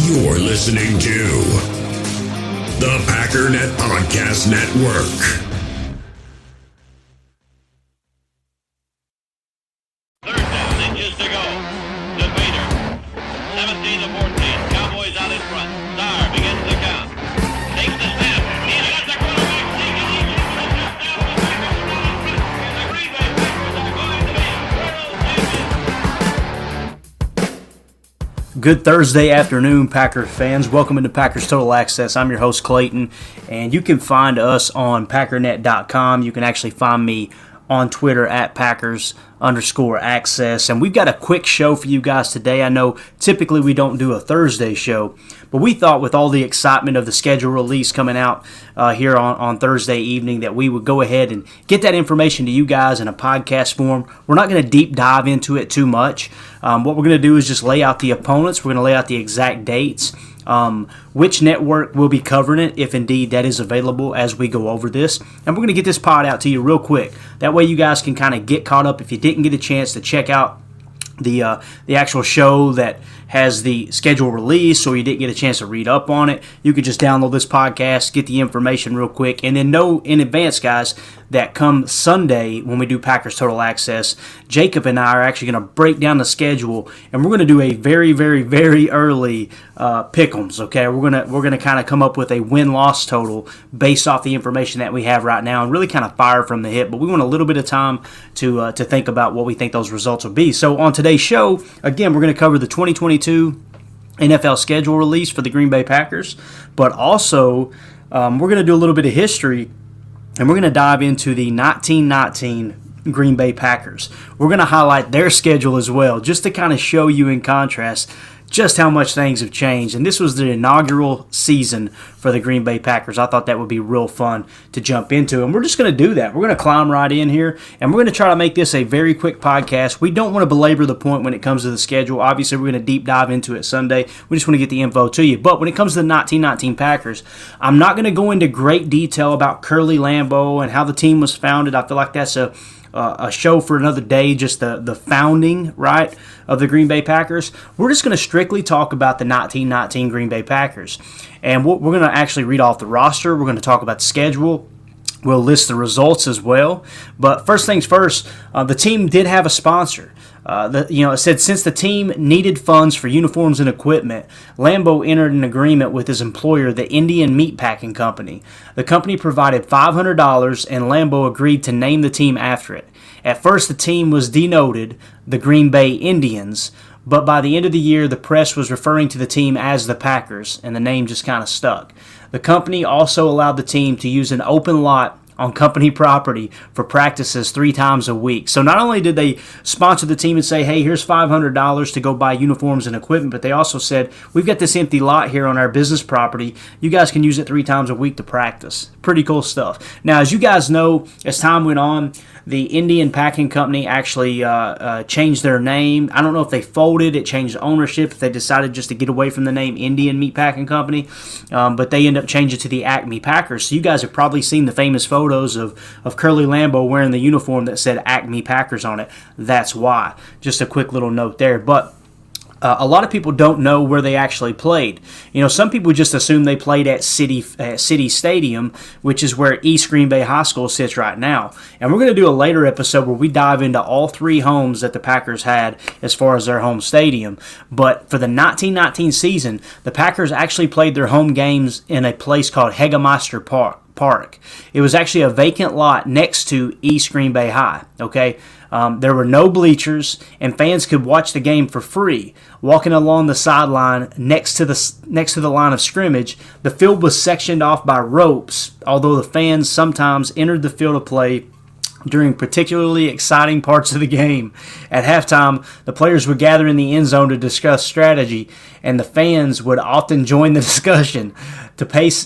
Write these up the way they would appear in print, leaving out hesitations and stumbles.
You're listening to the Packernet Podcast Network. Inches to go. To Bader. 17-14. Cowboys out in front. Starr begins the count. Takes the snap. He's got the quarterback. Good Thursday afternoon, Packers fans. Welcome into Packers Total Access. I'm your host, Clayton, and you can find us on Packernet.com. You can actually find me on Twitter at Packers_access. And we've got a quick show for you guys today. I know typically we don't do a Thursday show, but we thought with all the excitement of the schedule release coming out here on Thursday evening that we would go ahead and get that information to you guys in a podcast form. We're not going to deep dive into it too much. What we're going to do is just lay out the opponents. We're going to lay out the exact dates. Which network will be covering it, if indeed that is available as we go over this. And we're going to get this pod out to you real quick. That way you guys can kind of get caught up if you didn't get a chance to check out the actual show that has the schedule release, or you didn't get a chance to read up on it. You can just download this podcast, get the information real quick, and then know in advance, guys, that come Sunday when we do Packers Total Access, Jacob and I are actually going to break down the schedule, and we're going to do a very, very, very early pick'ems. Okay, we're gonna kind of come up with a win-loss total based off the information that we have right now, and really kind of fire from the hip. But we want a little bit of time to think about what we think those results will be. So on today's show, again, we're going to cover the 2022 NFL schedule release for the Green Bay Packers, but also we're going to do a little bit of history, and we're going to dive into the 1919 Green Bay Packers. We're going to highlight their schedule as well, just to kind of show you in contrast just how much things have changed. And this was the inaugural season for the Green Bay Packers. I thought that would be real fun to jump into. And we're just going to do that. We're going to climb right in here, and we're going to try to make this a very quick podcast. We don't want to belabor the point when it comes to the schedule. Obviously, we're going to deep dive into it Sunday. We just want to get the info to you. But when it comes to the 1919 Packers, I'm not going to go into great detail about Curly Lambeau and how the team was founded. I feel like that's a show for another day, just the founding, right, of the Green Bay Packers. We're just going to strictly talk about the 1919 Green Bay Packers. And we're going to actually read off the roster. We're going to talk about the schedule. We'll list the results as well. But first things first, the team did have a sponsor. It said since the team needed funds for uniforms and equipment, Lambeau entered an agreement with his employer, the Indian Meatpacking Company. The company provided $500, and Lambeau agreed to name the team after it. At first, the team was denoted the Green Bay Indians, but by the end of the year, the press was referring to the team as the Packers, and the name just kind of stuck. The company also allowed the team to use an open lot on company property for practices 3 times a week. So not only did they sponsor the team and say, hey, here's $500 to go buy uniforms and equipment, but they also said, we've got this empty lot here on our business property. You guys can use it 3 times a week to practice. Pretty cool stuff. Now, as you guys know, as time went on, the Indian Packing Company actually changed their name. I don't know if they folded, it changed ownership, if they decided just to get away from the name Indian Meatpacking Company, but they ended up changing it to the Acme Packers. So you guys have probably seen the famous photos of Curly Lambeau wearing the uniform that said Acme Packers on it. That's why. Just a quick little note there. But a lot of people don't know where they actually played. You know, some people just assume they played at City Stadium, which is where East Green Bay High School sits right now. And we're going to do a later episode where we dive into all 3 homes that the Packers had as far as their home stadium. But for the 1919 season, the Packers actually played their home games in a place called Hagemeister Park. It was actually a vacant lot next to East Green Bay High, okay? There were no bleachers, and fans could watch the game for free. Walking along the sideline next to the line of scrimmage, the field was sectioned off by ropes, although the fans sometimes entered the field of play during particularly exciting parts of the game. At halftime, the players would gather in the end zone to discuss strategy, and the fans would often join the discussion. To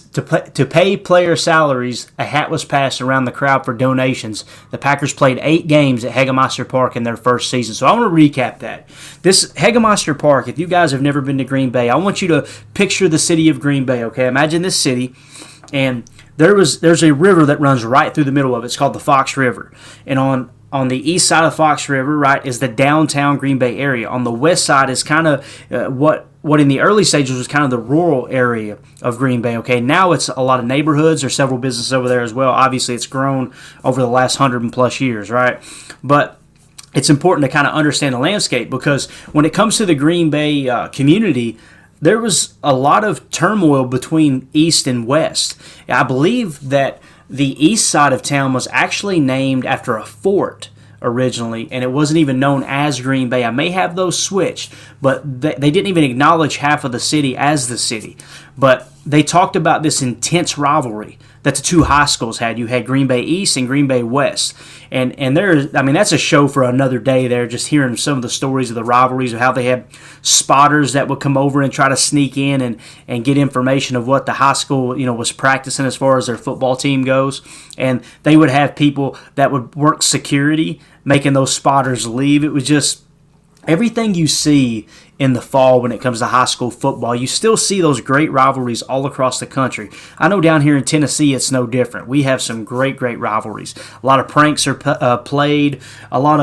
pay player salaries, a hat was passed around the crowd for donations. The Packers played 8 games at Hagemeister Park in their first season. So I want to recap that. This Hagemeister Park, if you guys have never been to Green Bay, I want you to picture the city of Green Bay, okay? Imagine this city, and there's a river that runs right through the middle of it. It's called the Fox River. And on on the east side of Fox River, right, is the downtown Green Bay area. On the west side is kind of what in the early stages was kind of the rural area of Green Bay. Okay, now it's a lot of neighborhoods. There's several businesses over there as well. Obviously, it's grown over the last 100+ years, right? But it's important to kind of understand the landscape, because when it comes to the Green Bay community, there was a lot of turmoil between east and west. I believe that the east side of town was actually named after a fort originally, and it wasn't even known as Green Bay. I may have those switched, but they didn't even acknowledge half of the city as the city. But they talked about this intense rivalry that the two high schools had. You had Green Bay East and Green Bay West. And there's, I mean, that's a show for another day there, just hearing some of the stories of the rivalries, of how they had spotters that would come over and try to sneak in and get information of what the high school, was practicing as far as their football team goes. And they would have people that would work security, making those spotters leave. It was just everything you see in the fall when it comes to high school football. You still see those great rivalries all across the country. I know down here in Tennessee it's no different. We have some great rivalries. A lot of pranks are played, a lot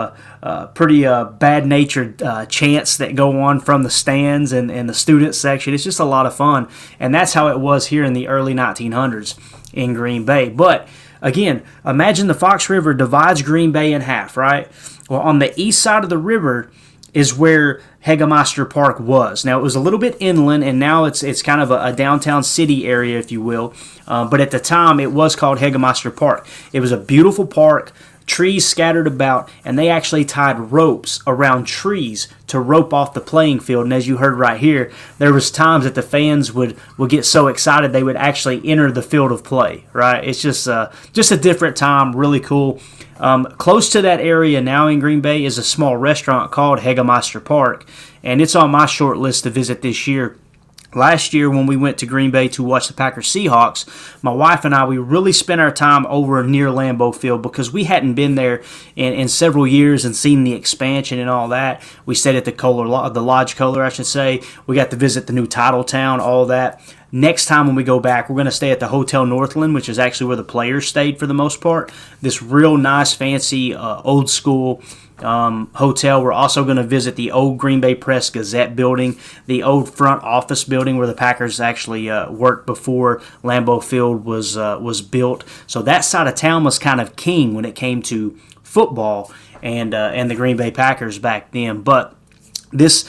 of pretty bad-natured chants that go on from the stands and the student section. It's just a lot of fun, and that's how it was here in the early 1900s in Green Bay. But again, imagine the Fox River divides Green Bay in half, right? Well, on the east side of the river is where Hagemeister Park was. Now, it was a little bit inland, and now it's kind of a downtown city area, if you will. But at the time, it was called Hagemeister Park. It was a beautiful park, trees scattered about, and they actually tied ropes around trees to rope off the playing field. And as you heard right here, there was times that the fans would get so excited they would actually enter the field of play, right? It's just a different time, really cool. Close to that area now in Green Bay is a small restaurant called Hagemeister Park, and it's on my short list to visit this year. Last year when we went to Green Bay to watch the Packers Seahawks, my wife and I, we really spent our time over near Lambeau Field because we hadn't been there in several years and seen the expansion and all that. We stayed at the Lodge Kohler, I should say. We got to visit the new Title Town, all that. Next time when we go back, we're going to stay at the Hotel Northland, which is actually where the players stayed for the most part. This real nice, fancy, old school hotel. We're also going to visit the old Green Bay Press Gazette building, the old front office building where the Packers actually worked before Lambeau Field was built. So that side of town was kind of king when it came to football and the Green Bay Packers back then. But this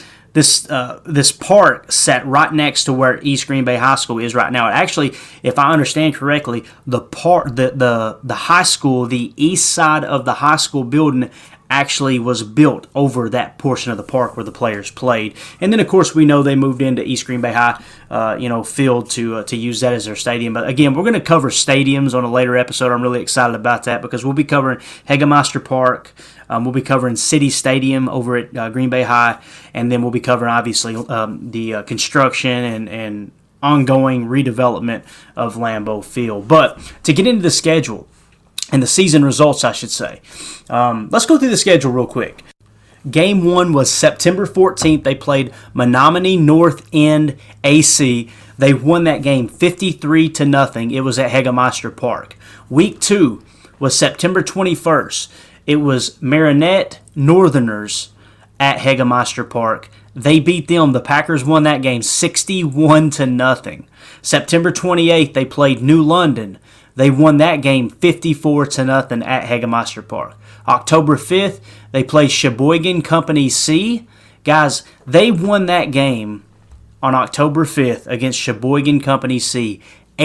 park sat right next to where East Green Bay High School is right now. Actually, if I understand correctly, the high school, the east side of the high school building actually was built over that portion of the park where the players played. And then, of course, we know they moved into East Green Bay High field to use that as their stadium. But again, we're going to cover stadiums on a later episode. I'm really excited about that because we'll be covering Hagemeister Park. We'll be covering City Stadium over at Green Bay High, and then we'll be covering, obviously, the construction and ongoing redevelopment of Lambeau Field. But to get into the schedule and the season results, I should say, let's go through the schedule real quick. Game 1 was September 14th. They played Menominee North End AC. They won that game 53-0. It was at Hagemeister Park. Week 2 was September 21st. It was Marinette Northerners at Hagemeister Park. They beat them. The Packers won that game 61-0. September 28th, they played New London. They won that game 54-0 at Hagemeister Park. October 5th, they played Sheboygan Company C. Guys, they won that game on October 5th against Sheboygan Company C,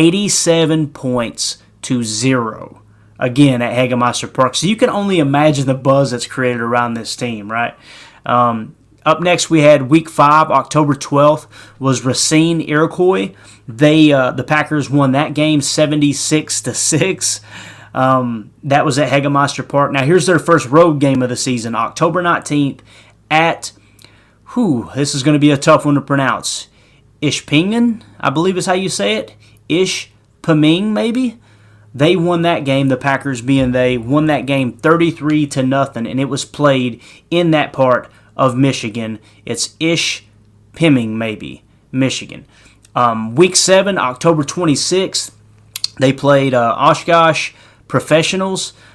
87-0. Again, at Hagemeister Park. So you can only imagine the buzz that's created around this team, right? Up next, we had Week 5, October 12th, was Racine Iroquois. The Packers won that game 76-6. That was at Hagemeister Park. Now, here's their first road game of the season, October 19th at, this is going to be a tough one to pronounce, Ishpeming, I believe is how you say it. Ishpeming, maybe? They won that game, the Packers being they, won that game 33-0, and it was played in that part of Michigan. It's Ishpeming, maybe, Michigan. Week 7, October 26th, they played Oshkosh Professionals.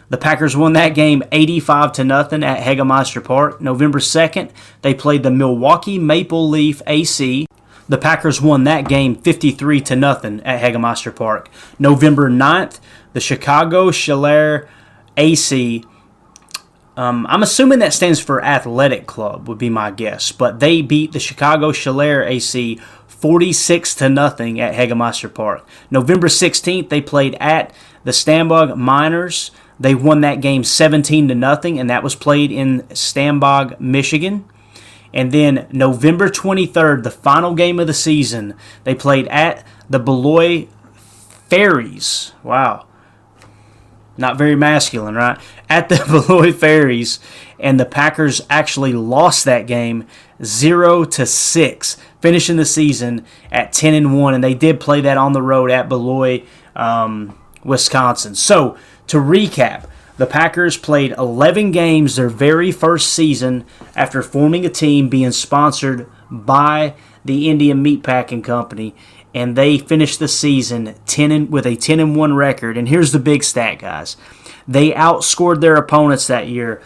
The Packers won that game 85-0 at Hagemeister Park. November 2nd, they played the Milwaukee Maple Leaf AC. The Packers won that game 53-0 at Hagemeister Park. November 9th, the Chicago Schiller AC. I'm assuming that stands for Athletic Club, would be my guess. But they beat the Chicago Schiller AC 46-0 at Hagemeister Park. November 16th, they played at the Stambog Miners. They won that game 17-0, and that was played in Stambog, Michigan. And then November 23rd, the final game of the season, they played at the Beloit Fairies. Wow. Not very masculine, right? At the Beloit Fairies, and the Packers actually lost that game 0-6, finishing the season at 10-1, and they did play that on the road at Beloit, Wisconsin. So, to recap, the Packers played 11 games their very first season after forming a team being sponsored by the Indian Meatpacking Company, and they finished the season with a 10-1 record. And here's the big stat, guys. They outscored their opponents that year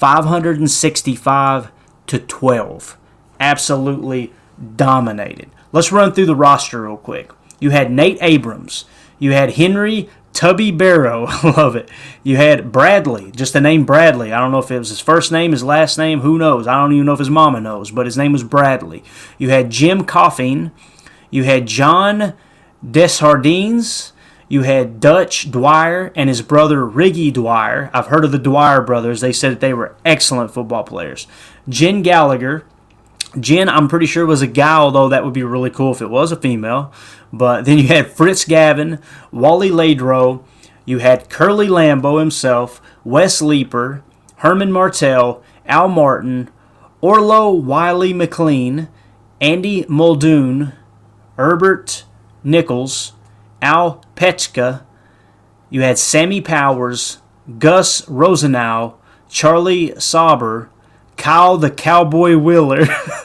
565-12. Absolutely dominated. Let's run through the roster real quick. You had Nate Abrams. You had Henry Tubby Barrow. I love it. You had Bradley, just the name Bradley. I don't know if it was his first name, his last name, who knows. I don't even know if his mama knows, but his name was Bradley. You had Jim Coffin. You had John Desjardins. You had Dutch Dwyer and his brother Riggy Dwyer. I've heard of the Dwyer brothers. They said that they were excellent football players. Jen Gallagher. Jen, I'm pretty sure, was a guy, although that would be really cool if it was a female. But then you had Fritz Gavin, Wally Ladro. You had Curly Lambeau himself, Wes Leeper, Herman Martell, Al Martin, Orlo Wiley McLean, Andy Muldoon, Herbert Nichols, Al Petchka. You had Sammy Powers, Gus Rosenau, Charlie Sauber, Kyle the Cowboy Wheeler,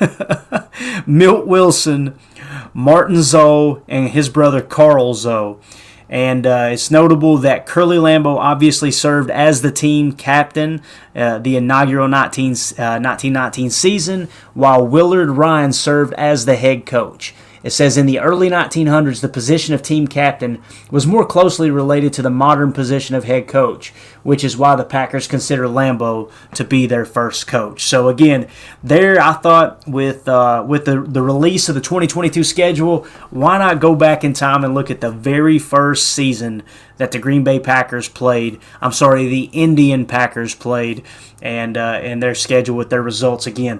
Milt Wilson, Martin Zoe, and his brother Carl Zoe. And it's notable that Curly Lambeau obviously served as the team captain the inaugural 1919 season, while Willard Ryan served as the head coach. It says in the early 1900s, the position of team captain was more closely related to the modern position of head coach, which is why the Packers consider Lambeau to be their first coach. So again, there I thought with the release of the 2022 schedule, why not go back in time and look at the very first season that the Green Bay Packers played. The Indian Packers played, and their schedule with their results again,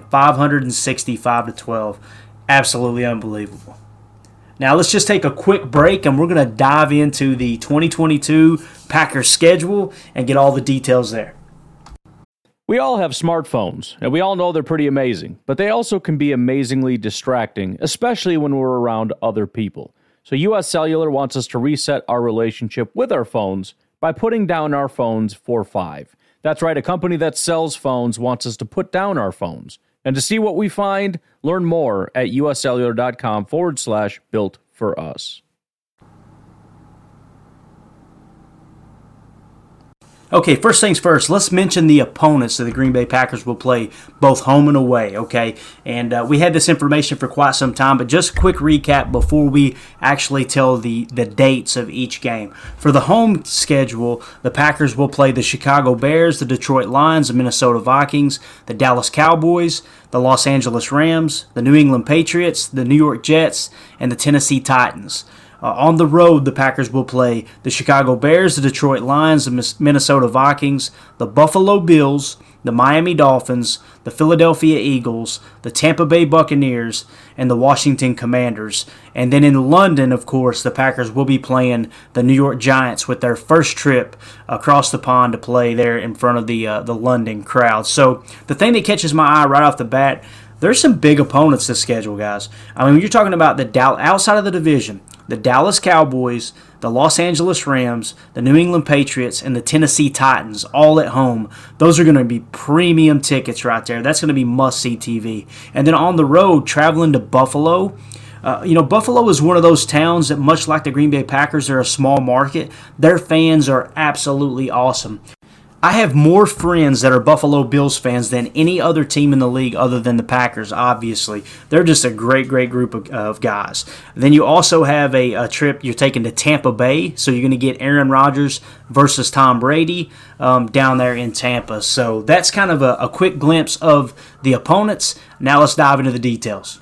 565-12. Absolutely unbelievable. Now let's just take a quick break, and we're going to dive into the 2022 Packers schedule and get all the details there. We all have smartphones, and we all know they're pretty amazing, but they also can be amazingly distracting, especially when we're around other people. So US Cellular wants us to reset our relationship with our phones by putting down our phones for $5. That's right, a company that sells phones wants us to put down our phones. And to see what we find, learn more at uscellular.com/built for us. Okay, first things first, let's mention the opponents that the Green Bay Packers will play both home and away, okay? And we had this information for quite some time, but just a quick recap before we actually tell the dates of each game. For the home schedule, the Packers will play the Chicago Bears, the Detroit Lions, the Minnesota Vikings, the Dallas Cowboys, the Los Angeles Rams, the New England Patriots, the New York Jets, and the Tennessee Titans. On the road, the Packers will play the Chicago Bears, the Detroit Lions, the Minnesota Vikings, the Buffalo Bills, the Miami Dolphins, the Philadelphia Eagles, the Tampa Bay Buccaneers, and the Washington Commanders. And then in London, of course, the Packers will be playing the New York Giants with their first trip across the pond to play there in front of the London crowd. So the thing that catches my eye right off the bat, there's some big opponents to schedule, guys. I mean, you're talking about outside of the division, the Dallas Cowboys, the Los Angeles Rams, the New England Patriots, and the Tennessee Titans all at home. Those are going to be premium tickets right there. That's going to be must-see TV. And then on the road, traveling to Buffalo, Buffalo is one of those towns that, much like the Green Bay Packers, they're a small market. Their fans are absolutely awesome. I have more friends that are Buffalo Bills fans than any other team in the league other than the Packers, obviously. They're just a great, great group of guys. Then you also have a trip you're taking to Tampa Bay, so you're going to get Aaron Rodgers versus Tom Brady down there in Tampa. So that's kind of a quick glimpse of the opponents. Now let's dive into the details.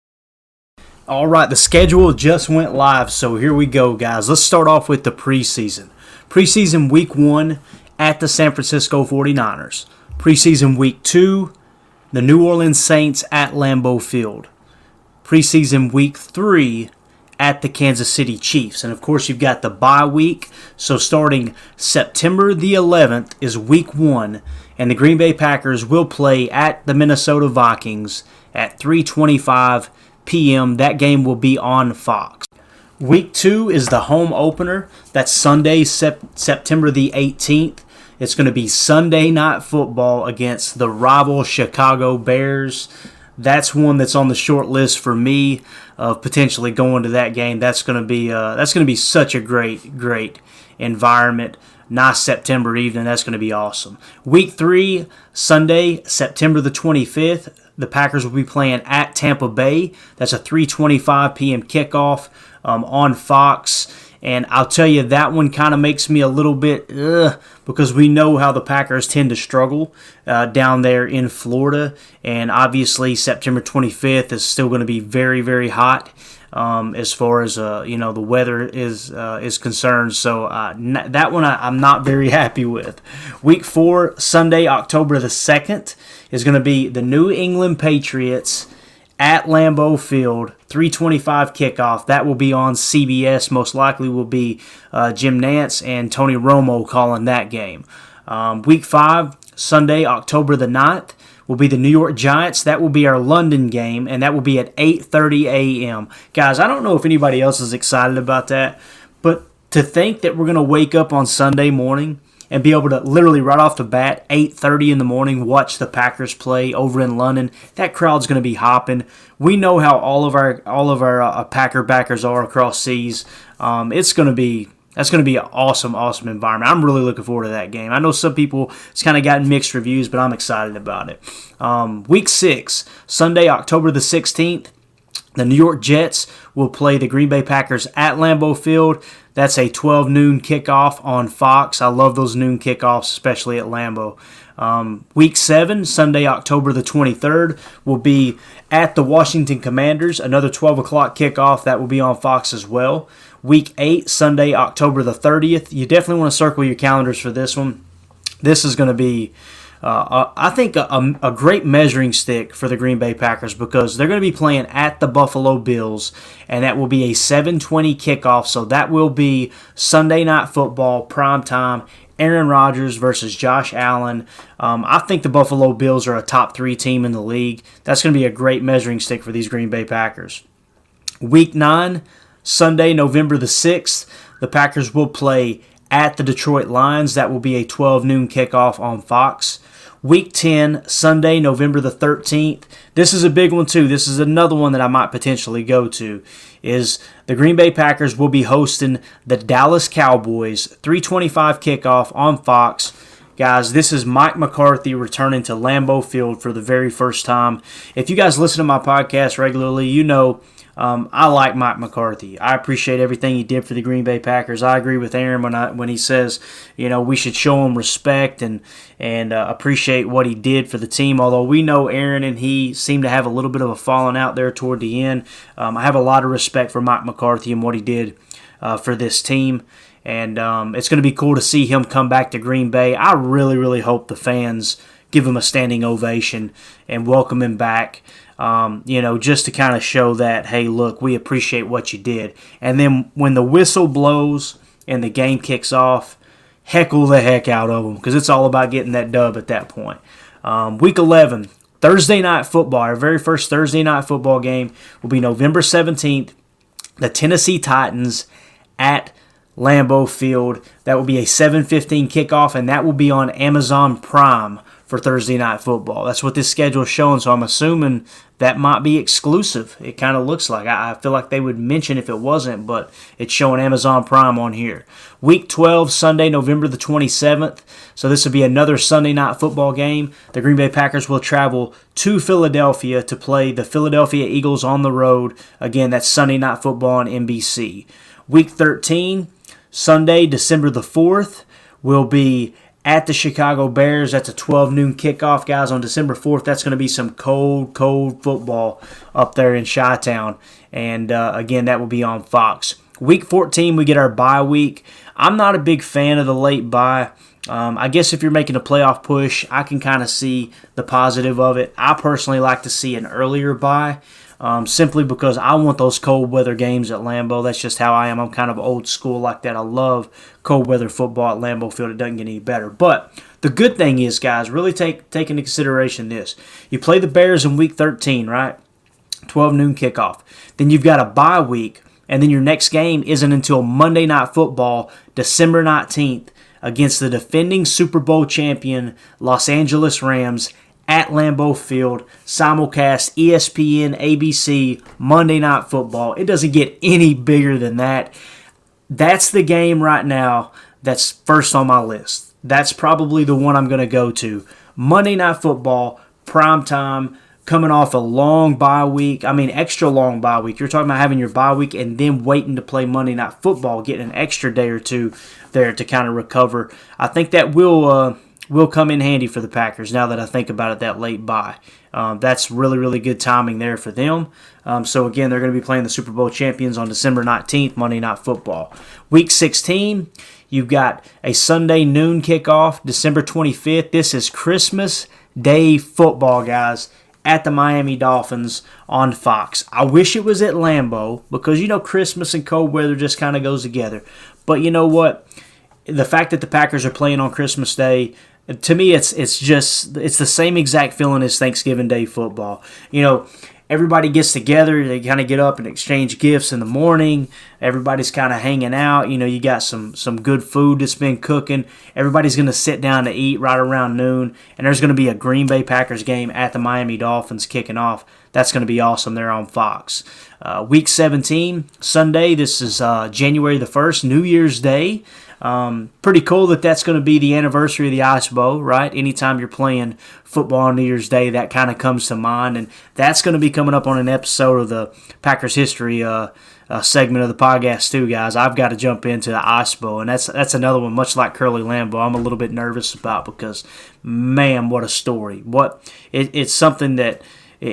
All right, the schedule just went live, so here we go, guys. Let's start off with the preseason. Preseason week 1 at the San Francisco 49ers. Preseason week 2, the New Orleans Saints at Lambeau Field. Preseason week 3 at the Kansas City Chiefs. And of course, you've got the bye week. So starting September the 11th is week 1, and the Green Bay Packers will play at the Minnesota Vikings at 3:25 p.m. That game will be on Fox. Week 2 is the home opener. That's Sunday, September the 18th. It's going to be Sunday Night Football against the rival Chicago Bears. That's one that's on the short list for me of potentially going to that game. That's going to be such a great environment. Nice September evening. That's going to be awesome. Week 3, Sunday, September the 25th. The Packers will be playing at Tampa Bay. That's a 3:25 p.m. kickoff on Fox. And I'll tell you, that one kind of makes me a little bit because we know how the Packers tend to struggle down there in Florida. And obviously, September 25th is still going to be very, very hot as far as the weather is concerned. So that one I'm not very happy with. Week 4, Sunday, October the 2nd, is going to be the New England Patriots at Lambeau Field, 3:25 kickoff. That will be on CBS. Most likely will be Jim Nantz and Tony Romo calling that game. Week 5, Sunday, October the 9th, will be the New York Giants. That will be our London game, and that will be at 8:30 a.m. Guys, I don't know if anybody else is excited about that, but to think that we're going to wake up on Sunday morning and be able to literally right off the bat, 8:30 in the morning, watch the Packers play over in London. That crowd's going to be hopping. We know how all of our Packer backers are across seas. That's going to be an awesome environment. I'm really looking forward to that game. I know some people, it's kind of gotten mixed reviews, but I'm excited about it. Week 6, Sunday, October the 16th, the New York Jets will play the Green Bay Packers at Lambeau Field. That's a 12 noon kickoff on Fox. I love those noon kickoffs, especially at Lambeau. Week 7, Sunday, October the 23rd, will be at the Washington Commanders. Another 12 o'clock kickoff. That will be on Fox as well. Week 8, Sunday, October the 30th. You definitely want to circle your calendars for this one. This is going to be, I think, a great measuring stick for the Green Bay Packers because they're going to be playing at the Buffalo Bills, and that will be a 7:20 kickoff. So that will be Sunday Night Football, prime time. Aaron Rodgers versus Josh Allen. I think the Buffalo Bills are a top 3 team in the league. That's going to be a great measuring stick for these Green Bay Packers. Week 9, Sunday, November the 6th, the Packers will play at the Detroit Lions. That will be a 12 noon kickoff on Fox. Week 10, Sunday, November the 13th. This is a big one too. This is another one that I might potentially go to. Is the Green Bay Packers will be hosting the Dallas Cowboys. 3:25 kickoff on Fox. Guys, this is Mike McCarthy returning to Lambeau Field for the very first time. If you guys listen to my podcast regularly, you know I like Mike McCarthy. I appreciate everything he did for the Green Bay Packers. I agree with Aaron when he says, we should show him respect and appreciate what he did for the team. Although we know Aaron and he seem to have a little bit of a falling out there toward the end. I have a lot of respect for Mike McCarthy and what he did for this team. And it's going to be cool to see him come back to Green Bay. I really, really hope the fans give him a standing ovation and welcome him back. Just to kind of show that, hey, look, we appreciate what you did. And then when the whistle blows and the game kicks off, heckle the heck out of them because it's all about getting that dub at that point. Week 11, Thursday Night Football, our very first Thursday Night Football game will be November 17th, the Tennessee Titans at Lambeau Field. That will be a 7:15 kickoff, and that will be on Amazon Prime for Thursday Night Football. That's what this schedule is showing, so I'm assuming that might be exclusive. It kind of looks like. I feel like they would mention if it wasn't, but it's showing Amazon Prime on here. Week 12, Sunday, November the 27th. So this will be another Sunday Night Football game. The Green Bay Packers will travel to Philadelphia to play the Philadelphia Eagles on the road. Again, that's Sunday Night Football on NBC. Week 13, Sunday, December the 4th, will be at the Chicago Bears. That's a 12 noon kickoff, guys, on December 4th. That's going to be some cold football up there in Chi-Town. And, again, that will be on Fox. Week 14, we get our bye week. I'm not a big fan of the late bye. I guess if you're making a playoff push, I can kind of see the positive of it. I personally like to see an earlier bye. Simply because I want those cold weather games at Lambeau. That's just how I am. I'm kind of old school like that. I love cold weather football at Lambeau Field. It doesn't get any better. But the good thing is, guys, really take into consideration this. You play the Bears in Week 13, right? 12 noon kickoff. Then you've got a bye week, and then your next game isn't until Monday Night Football, December 19th, against the defending Super Bowl champion Los Angeles Rams at Lambeau Field, simulcast, ESPN, ABC, Monday Night Football. It doesn't get any bigger than that. That's the game right now that's first on my list. That's probably the one I'm going to go to. Monday Night Football, prime time, coming off a long bye week. I mean, extra long bye week. You're talking about having your bye week and then waiting to play Monday Night Football, getting an extra day or two there to kind of recover. I think that will come in handy for the Packers now that I think about it, that late bye. That's really good timing there for them. So, again, they're going to be playing the Super Bowl champions on December 19th, Monday Night Football. Week 16, you've got a Sunday noon kickoff, December 25th. This is Christmas Day football, guys, at the Miami Dolphins on Fox. I wish it was at Lambeau because, Christmas and cold weather just kind of goes together. But you know what? The fact that the Packers are playing on Christmas Day, to me, it's the same exact feeling as Thanksgiving Day football. Everybody gets together. They kind of get up and exchange gifts in the morning. Everybody's kind of hanging out. You got some good food that's been cooking. Everybody's going to sit down to eat right around noon. And there's going to be a Green Bay Packers game at the Miami Dolphins kicking off. That's going to be awesome there on Fox. Week 17, Sunday. This is January the 1st, New Year's Day. Pretty cool that's going to be the anniversary of the Ice Bowl, right? Anytime you're playing football on New Year's Day, that kind of comes to mind. And that's going to be coming up on an episode of the Packers History segment of the podcast too, guys. I've got to jump into the Ice Bowl, and that's another one, much like Curly Lambeau, I'm a little bit nervous about because, man, what a story. It's something that,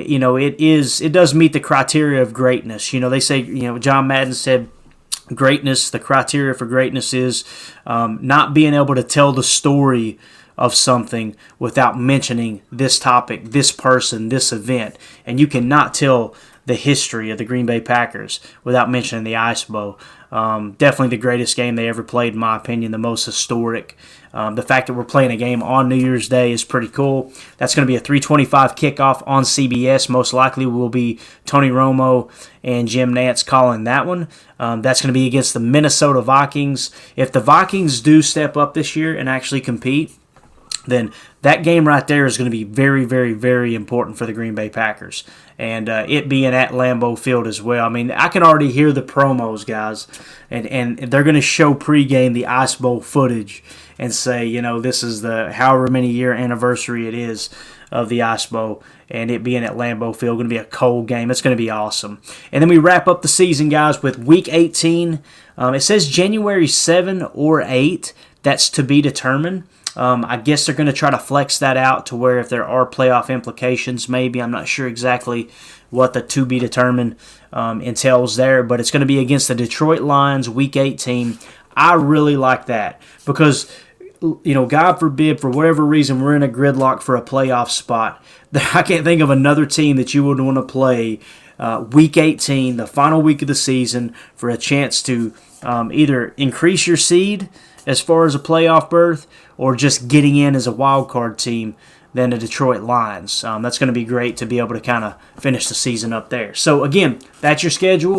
it does meet the criteria of greatness. They say, John Madden said, greatness, the criteria for greatness is not being able to tell the story of something without mentioning this topic, this person, this event. And you cannot tell the history of the Green Bay Packers without mentioning the Ice Bowl. Definitely the greatest game they ever played, in my opinion, the most historic. The fact that we're playing a game on New Year's Day is pretty cool. That's going to be a 3:25 kickoff on CBS. Most likely will be Tony Romo and Jim Nantz calling that one. That's going to be against the Minnesota Vikings. If the Vikings do step up this year and actually compete, then that game right there is going to be very, very, very important for the Green Bay Packers. And it being at Lambeau Field as well. I mean, I can already hear the promos, guys. And they're going to show pregame the Ice Bowl footage and say, this is the however many year anniversary it is of the Ice Bowl. And it being at Lambeau Field, going to be a cold game. It's going to be awesome. And then we wrap up the season, guys, with Week 18. It says January 7 or 8. That's to be determined. I guess they're going to try to flex that out to where if there are playoff implications, maybe. I'm not sure exactly what the to be determined entails there, but it's going to be against the Detroit Lions, Week 18. I really like that because, God forbid, for whatever reason, we're in a gridlock for a playoff spot. I can't think of another team that you would want to play Week 18, the final week of the season, for a chance to either increase your seed as far as a playoff berth or just getting in as a wild card team than the Detroit Lions. That's going to be great to be able to kind of finish the season up there. So, again, that's your schedule.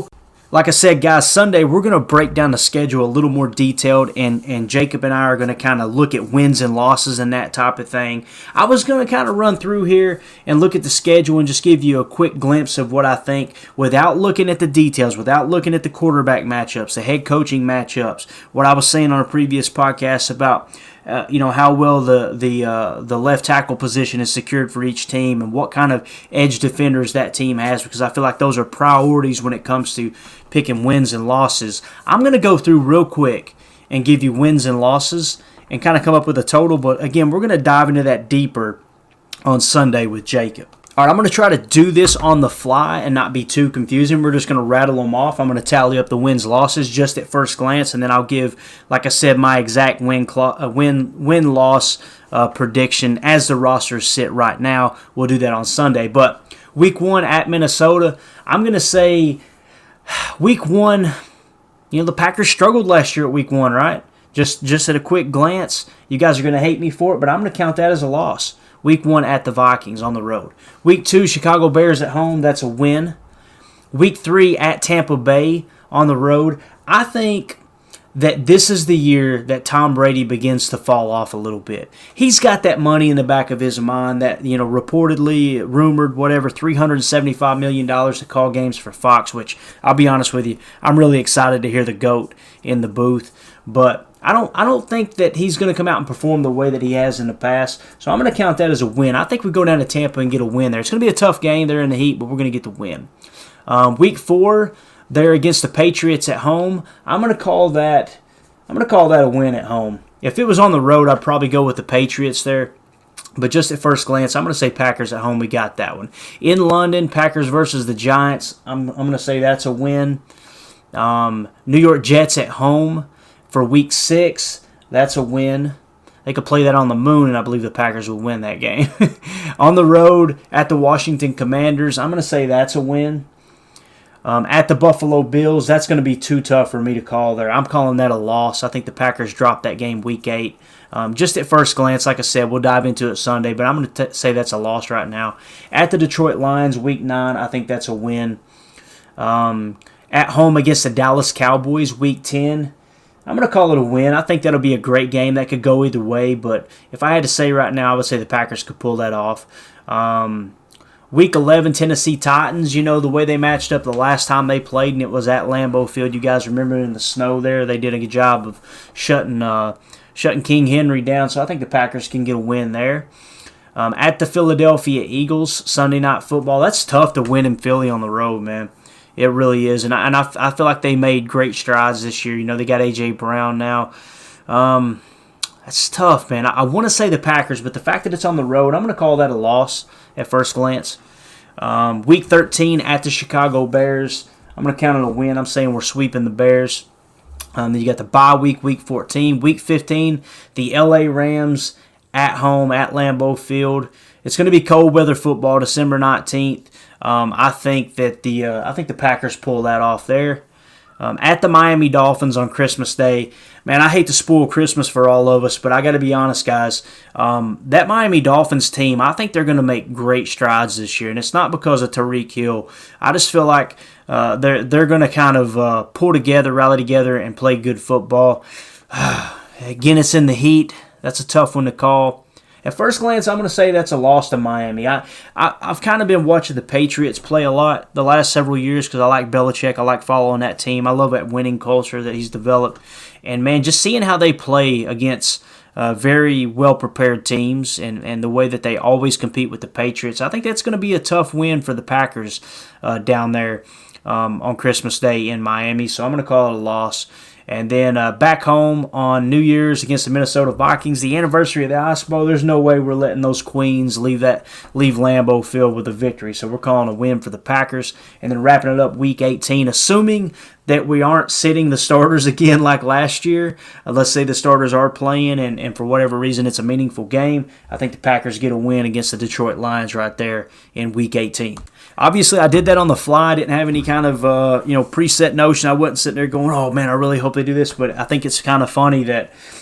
Like I said, guys, Sunday we're going to break down the schedule a little more detailed, and Jacob and I are going to kind of look at wins and losses and that type of thing. I was going to kind of run through here and look at the schedule and just give you a quick glimpse of what I think without looking at the details, without looking at the quarterback matchups, the head coaching matchups, what I was saying on a previous podcast about how well the left tackle position is secured for each team and what kind of edge defenders that team has, because I feel like those are priorities when it comes to picking wins and losses. I'm going to go through real quick and give you wins and losses and kind of come up with a total, but again, we're going to dive into that deeper on Sunday with Jacob. All right, I'm going to try to do this on the fly and not be too confusing. We're just going to rattle them off. I'm going to tally up the wins, losses just at first glance, and then I'll give, like I said, my exact win-loss prediction as the rosters sit right now. We'll do that on Sunday. But Week 1 at Minnesota, I'm going to say Week 1, the Packers struggled last year at Week 1, right? Just at a quick glance, you guys are going to hate me for it, but I'm going to count that as a loss. Week 1 at the Vikings on the road. Week 2, Chicago Bears at home. That's a win. Week 3 at Tampa Bay on the road. I think that this is the year that Tom Brady begins to fall off a little bit. He's got that money in the back of his mind that, reportedly, rumored, whatever, $375 million to call games for Fox, which, I'll be honest with you, I'm really excited to hear the GOAT in the booth. But I don't think that he's going to come out and perform the way that he has in the past. So I'm going to count that as a win. I think we go down to Tampa and get a win there. It's going to be a tough game. They're in the heat, but we're going to get the win. Week 4, they're against the Patriots at home. I'm going to call that a win at home. If it was on the road, I'd probably go with the Patriots there. But just at first glance, I'm going to say Packers at home. We got that one. In London, Packers versus the Giants. I'm going to say that's a win. New York Jets at home. For Week 6, that's a win. They could play that on the moon, and I believe the Packers will win that game. On the road at the Washington Commanders, I'm going to say that's a win. At the Buffalo Bills, that's going to be too tough for me to call there. I'm calling that a loss. I think the Packers dropped that game Week 8. Just at first glance, like I said, we'll dive into it Sunday, but I'm going to say that's a loss right now. At the Detroit Lions, Week 9, I think that's a win. At home against the Dallas Cowboys, Week 10, I'm going to call it a win. I think that'll be a great game. That could go either way, but if I had to say right now, I would say the Packers could pull that off. Week 11, Tennessee Titans, the way they matched up the last time they played, and it was at Lambeau Field. You guys remember in the snow there, they did a good job of shutting King Henry down, so I think the Packers can get a win there. At the Philadelphia Eagles, Sunday Night Football, that's tough to win in Philly on the road, man. It really is, and I feel like they made great strides this year. They got A.J. Brown now. That's tough, man. I want to say the Packers, but the fact that it's on the road, I'm going to call that a loss at first glance. Week 13 at the Chicago Bears, I'm going to count it a win. I'm saying we're sweeping the Bears. Then you got the bye week, Week 14. Week 15, the L.A. Rams at home at Lambeau Field. It's going to be cold weather football, December 19th. I think the Packers pull that off there. At the Miami Dolphins on Christmas Day. Man, I hate to spoil Christmas for all of us, but I got to be honest, guys. That Miami Dolphins team, I think they're going to make great strides this year, and it's not because of Tyreek Hill. I just feel like they're going to kind of pull together, rally together, and play good football. Again, it's in the heat. That's a tough one to call. At first glance, I'm going to say that's a loss to Miami. I've kind of been watching the Patriots play a lot the last several years because I like Belichick. I like following that team. I love that winning culture that he's developed. And, man, just seeing how they play against very well-prepared teams and the way that they always compete with the Patriots, I think that's going to be a tough win for the Packers down there on Christmas Day in Miami. So I'm going to call it a loss. And then back home on New Year's against the Minnesota Vikings, the anniversary of the Ice Bowl, there's no way we're letting those Queens leave Lambeau Field with a victory. So we're calling a win for the Packers. And then wrapping it up Week 18, assuming that we aren't sitting the starters again like last year. Let's say the starters are playing and for whatever reason it's a meaningful game. I think the Packers get a win against the Detroit Lions right there in Week 18. Obviously, I did that on the fly. I didn't have any kind of preset notion. I wasn't sitting there going, oh, man, I really hope they do this. But I think it's kind of funny that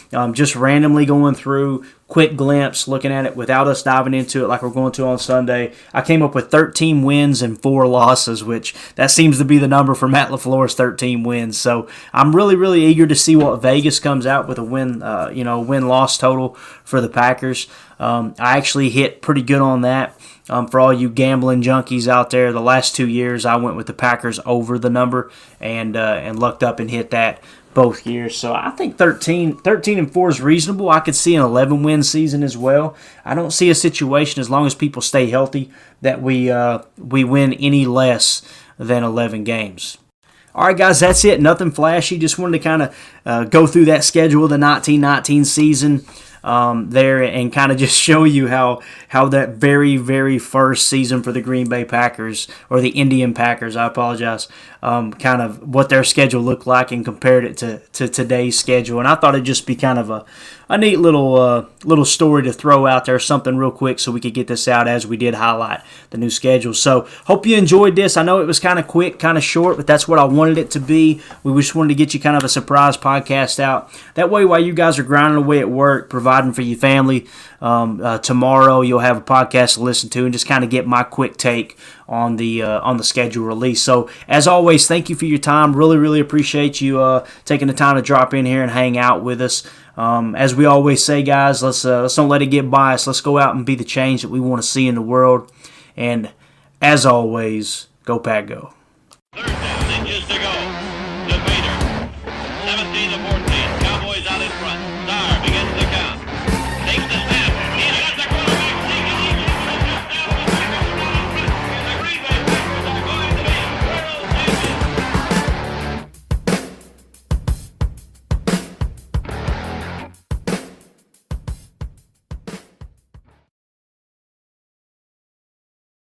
just randomly going through, quick glimpse, looking at it without us diving into it like we're going to on Sunday. I came up with 13 wins and 4 losses, which that seems to be the number for Matt LaFleur's 13 wins. So I'm really, really eager to see what Vegas comes out with a win-loss total for the Packers. I actually hit pretty good on that. For all you gambling junkies out there, the last 2 years I went with the Packers over the number and lucked up and hit that both years. So I think 13-4 is reasonable. I could see an 11-win season as well. I don't see a situation, as long as people stay healthy, that we win any less than 11 games. All right, guys, that's it. Nothing flashy. Just wanted to kind of go through that schedule of the 1919 season there and kind of just show you how that very, very first season for the Green Bay Packers, or the Indian Packers, I apologize, kind of what their schedule looked like and compared it to today's schedule. And I thought it'd just be kind of a neat little story to throw out there, something real quick so we could get this out as we did highlight the new schedule. So hope you enjoyed this. I know it was kind of quick, kind of short, but that's what I wanted it to be. We just wanted to get you kind of a surprise podcast out. That way, while you guys are grinding away at work, providing for your family, tomorrow you'll have a podcast to listen to and just kind of get my quick take on the schedule release. So as always, thank you for your time. Really, really appreciate you taking the time to drop in here and hang out with us. As we always say, guys, let's don't let it get by us. Let's go out and be the change that we want to see in the world. And as always, go Pack Go.